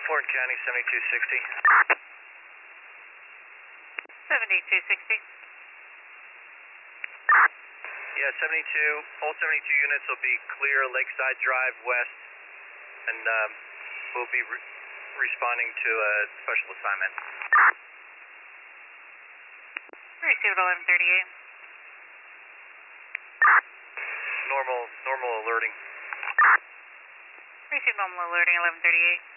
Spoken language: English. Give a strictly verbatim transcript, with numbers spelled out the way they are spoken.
Florida County, seventy-two sixty. seventy-two sixty. Yeah, seventy-two, all seventy-two units will be clear Lakeside Drive West, and um, we'll be re responding to a special assignment. Received eleven thirty-eight. Normal, normal alerting. Received normal alerting eleven thirty-eight.